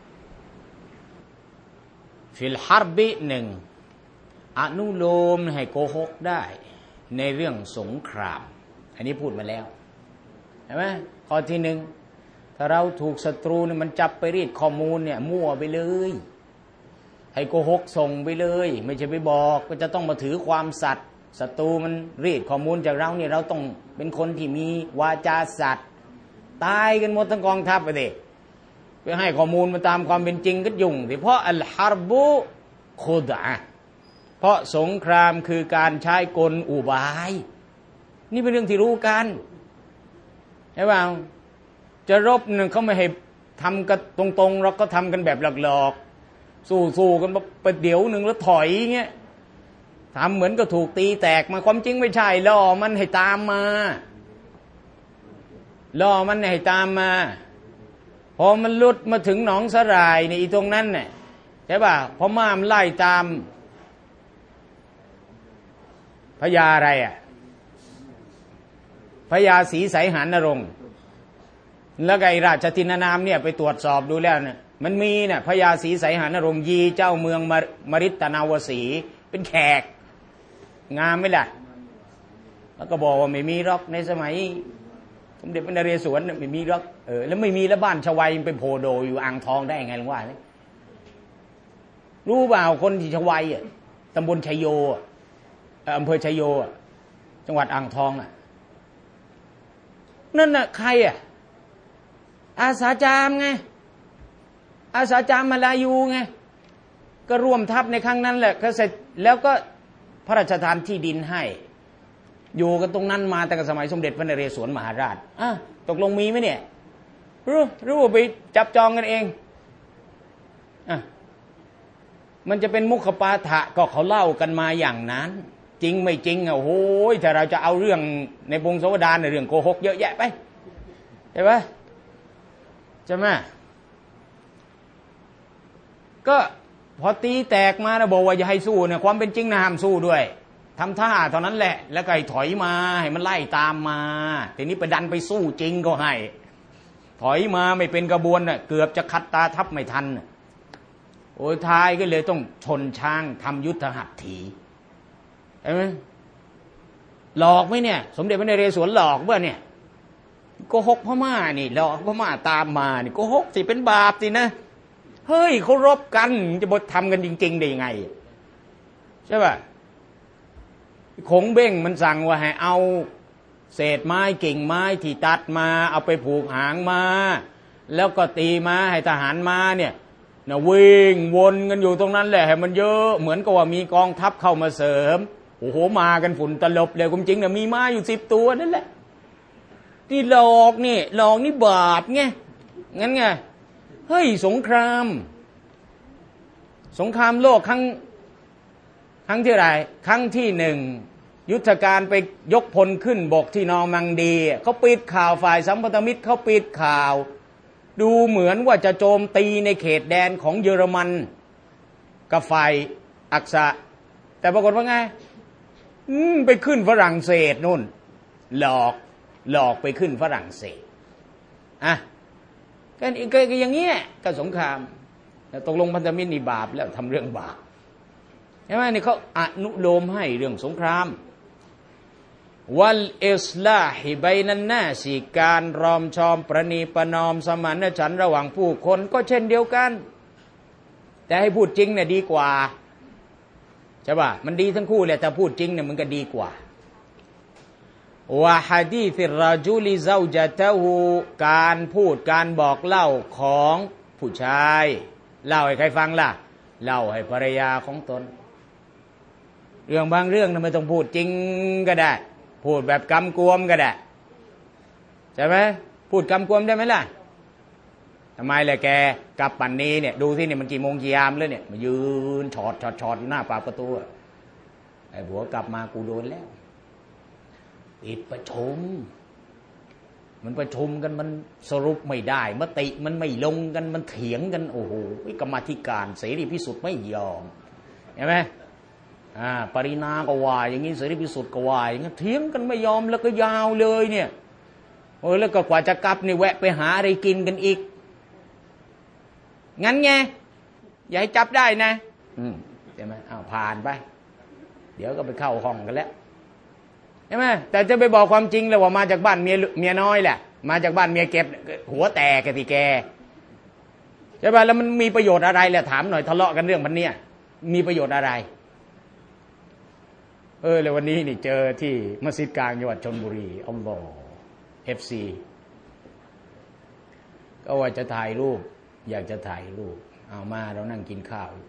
ฟิลฮัรบิหนึ่งอนุโลมให้โกหกได้ในเรื่องสงครามอันนี้พูดมาแล้วเห็นไหมข้อที่หนึ่งถ้าเราถูกศัตรูเนี่ยมันจับไปรีดข้อมูลเนี่ยมั่วไปเลยให้โกหกส่งไปเลยไม่ใช่ไปบอกก็จะต้องมาถือความสัตย์ศัตรูมันรีดข้อมูลจากเราเนี่ยเราต้องเป็นคนที่มีวาจาสัตย์ตายกันหมดทั้งกองทัพไปดิเพื่อให้ข้อมูลมาตามความเป็นจริงก็ยุ่งสิเพราะอัลฮาร์บุคุดะเพราะสงครามคือการใช้กลอุบายนี่เป็นเรื่องที่รู้กันใช่ป่าวจะรบเนี่ยเขาไม่ให้ทำกันตรงๆเราก็ทำกันแบบหลอกๆสู้ๆกันไปเดี๋ยวหนึ่งแล้วถอยเงี้ยทำเหมือนก็ถูกตีแตกมาความจริงไม่ใช่ล่อมันให้ตามมาล่อมันให้ตามมาพอมันลุดมาถึงหนองสลายในอีตรงนั้นเนี่ยใช่ป่ะพอม่ามไล่ตามพญาอะไรอ่ะพญาศรีไสหานรงค์แล้วก็ไอ้ราชทินานามเนี่ยไปตรวจสอบดูแล้วเนี่ยมันมีเนี่ยพญาศรีไสหานรงค์ยีเจ้าเมืองมริตนาวสีเป็นแขกงามไหมล่ะแล้วก็บอกว่าไม่มีหรอกในสมัยสมเด็จพระนเรศวรไม่มีหรอกเออแล้วไม่มีแล้วบ้านชวัยมันเป็นโพโดอยู่อ่างทองได้ไงหลวงว่ารู้เปล่าคนที่ชวัยอ่ะตำบลชัยโยอำเภอชัยโยจังหวัดอ่างทองอ่ะนั่นน่ะใครอ่ะอาสาจามไงอาสาจามมาลายูไงก็ร่วมทัพในครั้งนั้นแหละก็เสร็จแล้วก็พระราชทานที่ดินให้อยู่กันตรงนั้นมาแต่สมัยสมเด็จพระนเรศวรมหาราชอ่ะตกลงมีไหมเนี่ยรู้รู้ไปจับจองกันเองอ่ะมันจะเป็นมุขปาฐะก็เขาเล่ากันมาอย่างนั้นจริงไม่จริงอ่ะโอ้ยถ้าเราจะเอาเรื่องในพงศาวดารในเรื่องโกหกเยอะแยะไปใช่ไหมใช่ไหมก็พอตีแตกมานะบอกว่าอย่าให้สู้เนี่ยความเป็นจริงนะห้ามสู้ด้วยทำท่าเท่านั้นแหละแล้วก็ให้ถอยมาให้มันไล่ตามมาทีนี้ไปดันไปสู้จริงก็ให้ถอยมาไม่เป็นกระบวนน่ะเกือบจะคัดตาทับไม่ทันโอ้ยท้ายก็เลยต้องชนช้างทำยุทธหัตถีเห็นไหมหลอกไหมเนี่ยสมเด็จพระนเรศวรหลอกเมื่อเนี่ยโกหกพม่านี่หลอกพม่าตามมานี่โกหกสิเป็นบาปสินะเฮ้ยเขารบกันจะบดทำกันจริงๆได้ยังไงใช่ป่ะคงเบ้งมันสั่งว่าให้เอาเศษไม้กิ่งไม้ที่ตัดมาเอาไปผูกหางมาแล้วก็ตีม้าให้ทหารม้าเนี่ยนะวิ่งวนกันอยู่ตรงนั้นแหละให้มันเยอะเหมือนกับว่ามีกองทัพเข้ามาเสริมโอ้โหมากันฝุ่นตลบเลยคุณจริงนะมีม้าอยู่สิบตัวนั่นแหละที่หลอกนี่หลอกนี่บาปไงงั้นไงเฮ้ยสงครามสงครามโลกครั้งครั้งที่ไรครั้งที่หนึ่งยุทธการไปยกพลขึ้นบกที่นอร์มังดีเขาปิดข่าวฝ่ายสัมพันธมิตรเขาปิดข่าวดูเหมือนว่าจะโจมตีในเขตแดนของเยอรมันกับฝ่ายอักษะแต่ปรากฏว่าไงไปขึ้นฝรั่งเศสนู่นหลอกหลอกไปขึ้นฝรั่งเศสอ่ะก็ก็อย่างเงี้ยก็สงครามแต่ตกลงพันธมิตรนี่บาปแล้วทำเรื่องบาปใช่ไหมนี่เขาอนุโลมให้เรื่องสงครามวัลอิสลาฮิบัยนันนาสิการรอมชอมประนีประนอมสมานฉันท์ระหว่างผู้คนก็เช่นเดียวกันแต่ให้พูดจริงเนี่ยดีกว่าใช่ป่ะมันดีทั้งคู่แหละแต่พูดจริงเนี่ยมันก็ดีกว่าวะฮะดีซิรรจุลิซาวจาตะฮูการพูดการบอกเล่าของผู้ชายเล่าให้ใครฟังล่ะเล่าให้ภรรยาของตนเรื่องบางเรื่องไม่ต้องพูดจริงก็ได้พูดแบบกำกวมก็ได้ใช่ไหมพูดกำกวมได้ไหมล่ะทำไมล่ะแกกลับปั่นนี้เนี่ยดูที่เนี่ยมันกี่โมงกี่ยามแล้วเนี่ยมายืนชอดชอดชอดอยู่หน้าปากประตูไอ้ผัวกลับมากูโดนแล้วติดประชุมมันประชุมกันมันสรุปไม่ได้มติมันไม่ลงกันมันเถียงกันโอ้โหกรรมาธิการเสรีพิสุทธิ์ไม่ยอมเห็นไหมอ่าปรินาก็ว่าอย่างนี้เสรีพิสุทธิ์ก็ว่าอย่างนี้เถียงกันไม่ยอมแล้วก็ยาวเลยเนี่ยโอ้ยแล้วก็กว่าจะกลับนี่แวะไปหาอะไรกินกันอีกงั้นไงอย่าให้จับได้นะอืมใช่ไหมอ้าวผ่านไปเดี๋ยวก็ไปเข้าห้องกันแล้วใช่ไหมแต่จะไปบอกความจริงเลยว่ามาจากบ้านเมียเมียน้อยแหละมาจากบ้านเมียเก็บหัวแตกกันทีแกใช่ป่ะแล้วมันมีประโยชน์อะไรแหละถามหน่อยทะเลาะกันเรื่องมันเนี่ยมีประโยชน์อะไรเออแล้ววันนี้นี่เจอที่มัสยิดกลางจังหวัดชลบุรีอัลลอฮ์เอฟซีก็ว่าจะถ่ายรูปอยากจะถ่ายรูปเอามาเรานั่งกินข้าว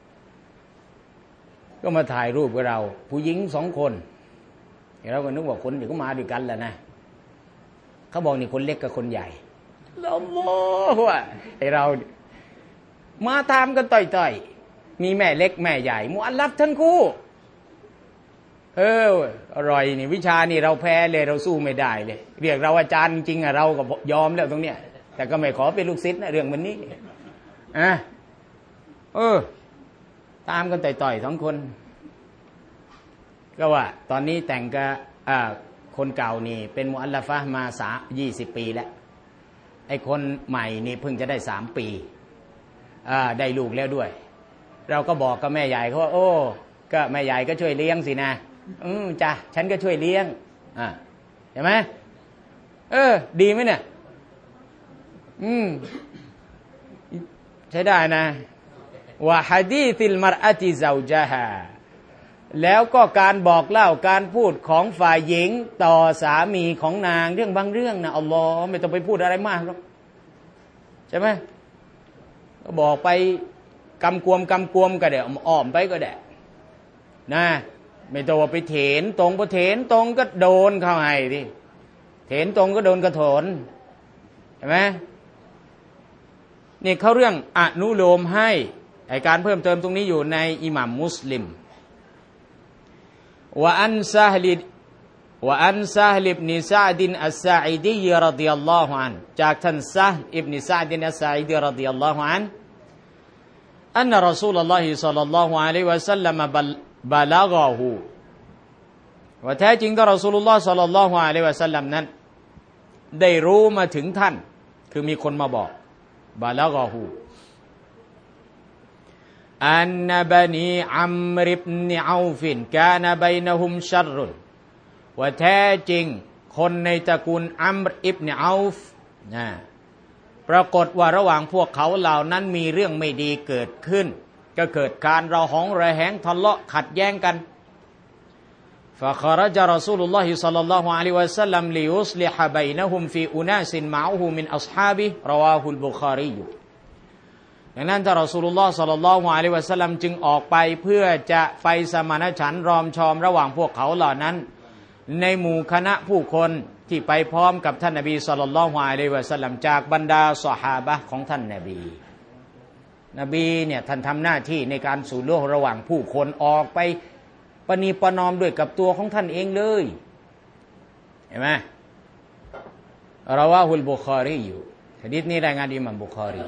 ก็มาถ่ายรูปกับเราผู้หญิงสองคนเราก็นึกว่าคนเดี๋ยวก็มาด้วยกันแหละนะเขาบอกนี่คนเล็กกับคนใหญ่เราโม้ว่าไอเรามาตามกันต่อยๆมีแม่เล็กแม่ใหญ่มุอัลลัฟทั้งคู่เอออร่อยนี่วิชานี่เราแพ้เลยเราสู้ไม่ได้เลยเรียกเราอาจารย์จริงอะเราก็ยอมแล้วตรงเนี้ยแต่ก็ไม่ขอเป็นลูกศิษย์นะเรื่องวันนี้อ่ะเออตามกันต่อยๆสองคนก็ว่าตอนนี้แต่งกับอ่าคนเก่านี่เป็นมุอัลลฟะห์มาสามยี่สิบปีแล้วไอ้คนใหม่นี่เพิ่งจะได้สามปีอ่าได้ลูกแล้วด้วยเราก็บอกกับแม่ใหญ่เขาว่าโอ้ก็แม่ใหญ่ก็ช่วยเลี้ยงสินะอืมจ้ะฉันก็ช่วยเลี้ยงอ่าเห็นไหมเออดีไหมเนี่ยอืมใช้ได้นะวะฮะดีซิลมัรอะติซาวจาฮาแล้วก็การบอกเล่าการพูดของฝ่ายหญิงต่อสามีของนางเรื่องบางเรื่องนะอัลลอฮ์ไม่ต้องไปพูดอะไรมากหรอกใช่ไหมก็บอกไปกำกวมกำกวมก็ได้อ้อมไปก็ได้นะไม่ต้องว่าไปเถนตรงพอเถนตรงก็โดนเข้าให้ดิเถนตรงก็โดนกระโถนเห็นไหมนี่เขาเรื่องอนุโลมให้ไอการเพิ่มเติมตรงนี้อยู่ในอิหม่ามมุสลิมว่าอันซาฮลิว่าอันซาฮลิบนิซาดินอัสซาอิดีรดิยัลลอฮุอันจากท่านซาฮ์อิบนิซาดินอัสซาอิดีรดิยัลลอฮุอันอันรอซูลุลลอฮิศ็อลลัลลอฮุอะลัยฮิวะซัลลัมบะลากะฮูว่าแท้จริงท่านรอซูลุลลอฮ์ศ็อลลัลลอฮุอะลัยฮิวะซัลลัมนั้นได้รู้มาถึงท่านคือมีคนมาบอกบะลากะฮูอันนบนีอัมริบนิเอาฟินกานะบัยนะฮุมชัรรุนว่าแท้จริงคนในตระกูลอัมรอิบนิเอาฟนะปรากฏว่าระหว่างพวกเขาเหล่านั้นมีเรื่องไม่ดีเกิดขึ้นก็เกิดการระหองระแหงทะเลาะขัดแย้งกัน فخرج رسول الله صلى الله عليه وسلم ليصلح بينهم في أناس معه من أصحابه رواه البخاري ดังนั้นท่านรอซูลุลลอฮ์ศ็อลลัลลอฮุอะลัยฮิวะซัลลัมจึงออกไปเพื่อจะไปสมานฉันท์รอมชอมระหว่างพวกเขาเหล่านั้นในหมู่คณะผู้คนที่ไปพร้อมกับท่านนบีศ็อลลัลลอฮุอะลัยฮิวะซัลลัมจากบรรดาซอฮาบะห์ของท่านนบีนบีเนี่ยท่านทำหน้าที่ในการสู่โลกระหว่างผู้คนออกไปปณีประนอมด้วยกับตัวของท่านเองเลยเห็นไหมราวาฮุลบุคอรีอยู่หะดีษนี้รายงานอิหม่ามบุคอรี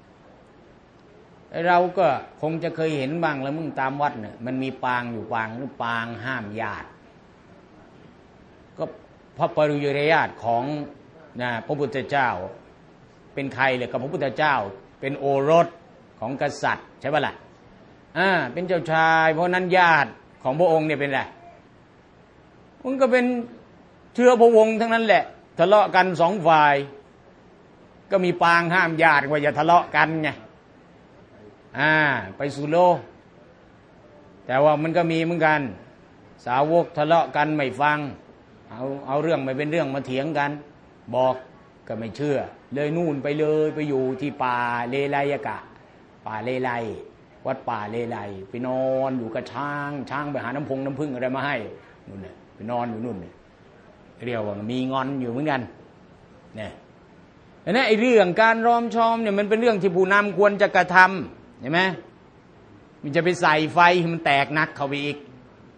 เราก็คงจะเคยเห็นบ้างแล้วมึงตามวัดเนี่ยมันมีปางอยู่ปางหรือปางห้ามญาติก็พระปริยญาติของนะพระพุทธเจ้าเป็นใครเลยกับพระพุทธเจ้าเป็นโอรสของกษัตริย์ใช่ป่ะล่ะอ่าเป็นเจ้าชายเพราะนั้นญาติของพระองค์เนี่ยเป็นไรมันก็เป็นเชื้อพระวงศ์ทั้งนั้นแหละทะเลาะกันสองฝ่ายก็มีปางห้ามญาติว่าอย่าทะเลาะกันไงอ่าไปสู่โลกแต่ว่ามันก็มีเหมือนกันสาวกทะเลาะกันไม่ฟังเอาเอาเรื่องไม่เป็นเรื่องมาเถียงกันบอกก็ไม่เชื่อเลยนู่นไปเลยไปอยู่ที่ป่าเลไลยกะป่าเลไลวัดป่าเลไลไปนอนอยู่กับช้างช้างไปหาน้ำพงน้ำพึ่งอะไรมาให้นู่นน่ะไปนอนอยู่นู่นเนี่ยเรียกว่ามีงอนอยู่เหมือนกันเนี่ยอันนี้ไอ้เรื่องการรอมชอมเนี่ยมันเป็นเรื่องที่ผู้นำควรจะกระทำเห็นไหมมันจะไปใส่ไฟให้มันแตกนักเข้าไปอีก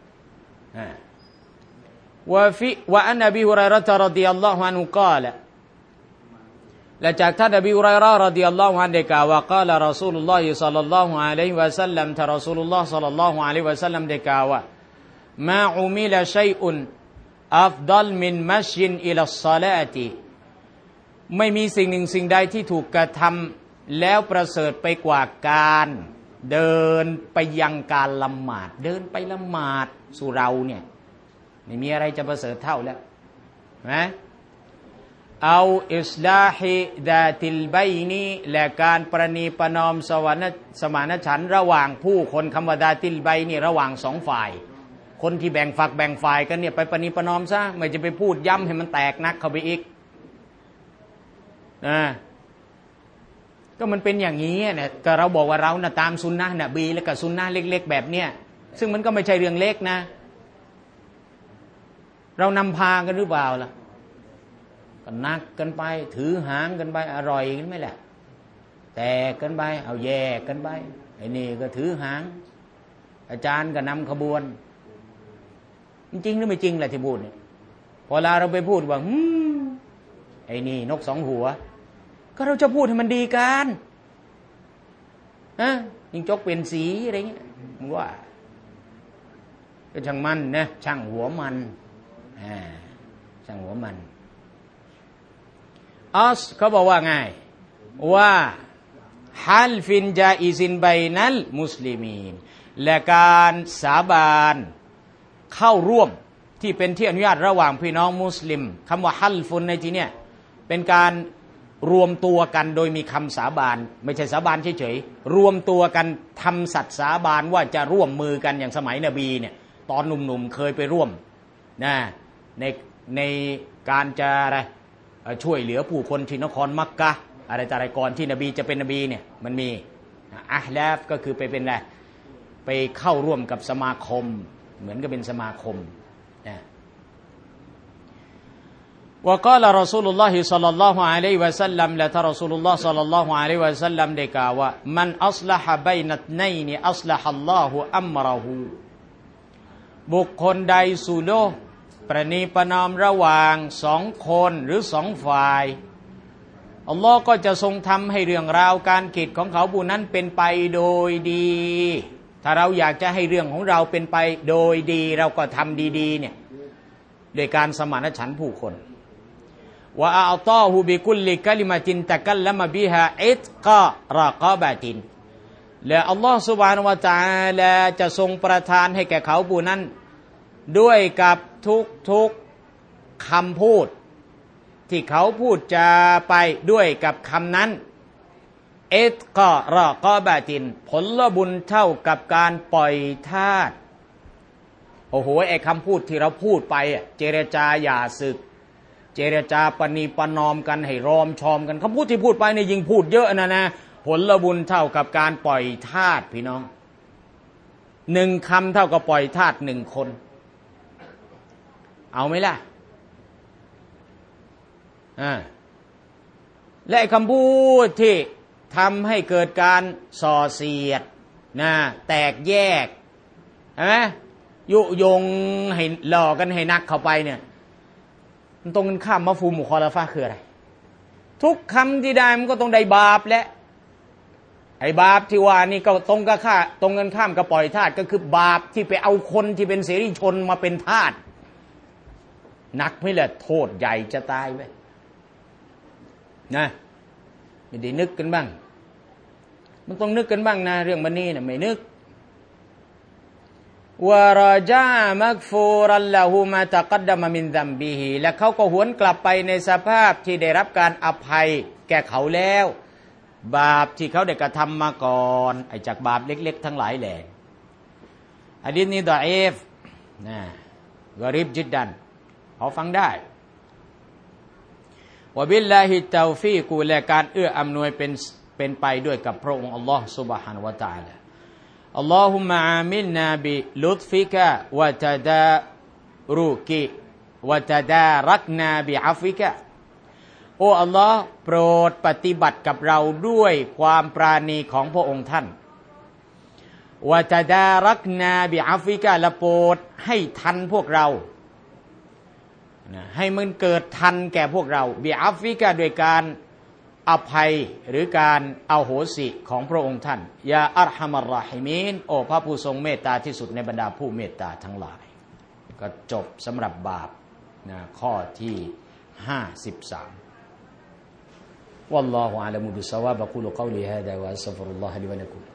วะฟิวะอันนบีฮุรัยเราะฮ์รอฎิยัลลอฮุอันฮุกล่าวและจากท่านนบีฮุรัยเราะฮ์รอฎิยัลลอฮุอันฮุได้กล่าวว่ากล่าวรอซูลุลลอฮิศ็อลลัลลอฮุอะลัยฮิวะซัลลัมท่านรอซูลุลลอฮ์ศ็อลลัลลอฮุอะลัยฮิวะซัลลัมได้กล่าวว่ามาอุมิลชัยอุนอัฟฎอลมินมัชยินอิลัสศอลาติไม่มีสิ่งหนึ่งสิ่งใดที่ถูกกระทำแล้วประเสริฐไปกว่าการเดินไปยังการละหมาดเดินไปละหมาดสู่เราเนี่ยไม่มีอะไรจะประเสริฐเท่าแล้วนะเอาอิสลาฮิดาติลบัยนีและการประนีประนอมสวรรค์สมานฉันท์ระหว่างผู้คนคำว่าดาติลบัยนี่ระหว่างสองฝ่ายคนที่แบ่งฝักแบ่งฝ่ายกันเนี่ยไปประนีประนอมซะไม่จะไปพูดย้ำให้มันแตกนักเข้าไปอีกนะก็มันเป็นอย่างนี้เนี่ยก็เราบอกว่าเรานะตามซุนนะห์นบีและกับซุนนะห์เล็กๆแบบเนี้ยซึ่งมันก็ไม่ใช่เรื่องเล็กนะเรานำพากันหรือเปล่าล่ะก็นักกันไปถือหางกันไปอร่อยกันไหมแหละแตกกันไปเอาแย่กันไปไอ้นี่ก็ถือหางอาจารย์ก็นำขบวนจริงหรือไม่จริงแหละที่พูดเนี่ยพอเราเราไปพูดว่าอืมไอ้นี่นกสองหัวก็เราจะพูดให้มันดีกันนะยิงจกเป็นสีอะไรเงี้ยมึงว่าก็ช่างมันนะช่างหัวมันอ่าช่างหัวมันอัสเขาบอกว่าไงว่าฮัลฟินจาอิซินไบนัลมุสลิมีนและการสาบานเข้าร่วมที่เป็นที่อนุญาตระหว่างพี่น้องมุสลิมคำว่าฮัลฟุนในที่เนี้ยเป็นการรวมตัวกันโดยมีคำสาบานไม่ใช่สาบานเฉยๆรวมตัวกันทำสัตย์สาบานว่าจะร่วมมือกันอย่างสมัยนบีเนี่ยตอนหนุ่มๆเคยไปร่วมนะในในการจะอะไรช่วยเหลือผู้คนที่นครมักกะห์อะไรแต่อะไรก่อนที่นบีจะเป็นนบีเนี่ยมันมีอะห์ลาฟก็คือไปเป็นอะไรไปเข้าร่วมกับสมาคมเหมือนกับเป็นสมาคมนะว่าก็ละรอซูลุลลอฮิศ็อลลัลลอฮุอะลัยฮิวะซัลลัมและท่านรอซูลุลลอฮ์ศ็อลลัลลอฮุอะลัยฮิวะซัลลัมได้กล่าวว่ามันอัศละฮะบัยนัตนัยนอัศละฮัลลอฮุอัมเราะฮูบุคคลใดสู่โลกประนีประนอมระหว่างสองคนหรือสองฝ่ายอัลลอฮ์ก็จะทรงทำให้เรื่องราวการกิจของเขาผู้นั้นเป็นไปโดยดีถ้าเราอยากจะให้เรื่องของเราเป็นไปโดยดีเราก็ทำดีๆเนี่ยโดยการสมานฉันท์ผู้คนว่าอัลตอฮูบิกุลลิกะลิมะตินตะกัลละมะบิฮาอิตกะรอกะบะตินและอัลลอฮ์ซุบฮานะฮูวะตะอาลาจะทรงประทานให้แก่เขาผู้นั้นด้วยกับทุกๆคำพูดที่เขาพูดจะไปด้วยกับคำนั้นอิตกะรอกะบะตินผลบุญเท่ากับการปล่อยทาสโอ้โหไอ้คำพูดที่เราพูดไปเจรจาอย่าศึกเจรจาปณีประนอมกันให้รอมชอมกันคำพูดที่พูดไปนี่ยิ่งพูดเยอะนะนะผลบุญเท่ากับการปล่อยทาสพี่น้องหนึ่งคำเท่ากับปล่อยทาสหนึ่งคนเอาไหมล่ะอ่าและคำพูดที่ทำให้เกิดการส่อเสียดนะแตกแยกใช่ไหมยุยงให้หลอกกันให้นักเข้าไปเนี่ยมันตรงกันข้ามมะฟูมุคอลาฟะคืออะไรทุกคำที่ได้มันก็ต้องได้บาปและไอ้บาปที่ว่านี่ก็ตรงกับข้าตรงกันข้ามกับปล่อยทาสก็คือบาปที่ไปเอาคนที่เป็นเสรีชนมาเป็นทาสหนักไม่แหละโทษใหญ่จะตายไปนะไม่ได้นึกกันบ้างมันต้องนึกกันบ้างนะเรื่องมันนี่นะไม่นึกวะรจามักฟูรัลละหูมาตะกัดดะมะมินซัมบิฮิและเขาก็หวนกลับไปในสภาพที่ได้รับการอภัยแก่เขาแล้วบาปที่เขาได้กระทำมาก่อนไอ้จากบาปเล็กๆทั้งหลายแหล่หะดีษนี้ดออีฟนะกอรีบจิดดันพอฟังได้วะบิลลาฮิตตอฟีกุและการเอื้ออำนวยเป็นเป็นไปด้วยกับพระองค์อัลลอฮฺซุบฮานะฮูวะตะอาลาอัลลอฮุมะอามิลนาบิลุตฟิกะวะตะดารุกิวะตะดารักนาบิอัฟิกะโอ้อัลลอฮ์โปรดปฏิบัติกับเราด้วยความปราณีของพระองค์ท่านวะตะดารักนาบิอัฟิกะและโปรดให้ทันพวกเราให้มันเกิดทันแก่พวกเราบิอัฟิกะโดยการอภัยหรือการอโหสิของพระองค์ท่านยาอัรฮัมัรราฮิมีนโอ้พระผู้ทรงเมตตาที่สุดในบรรดาผู้เมตตาทั้งหลายก็จบสำหรับบาปนะข้อที่ห้าสิบสามวัลลอฮุอะลัมบิศอวาบะกูลุกอลีฮาดะวะอัสตัฆฟิรุลลอฮะลิวะละกุม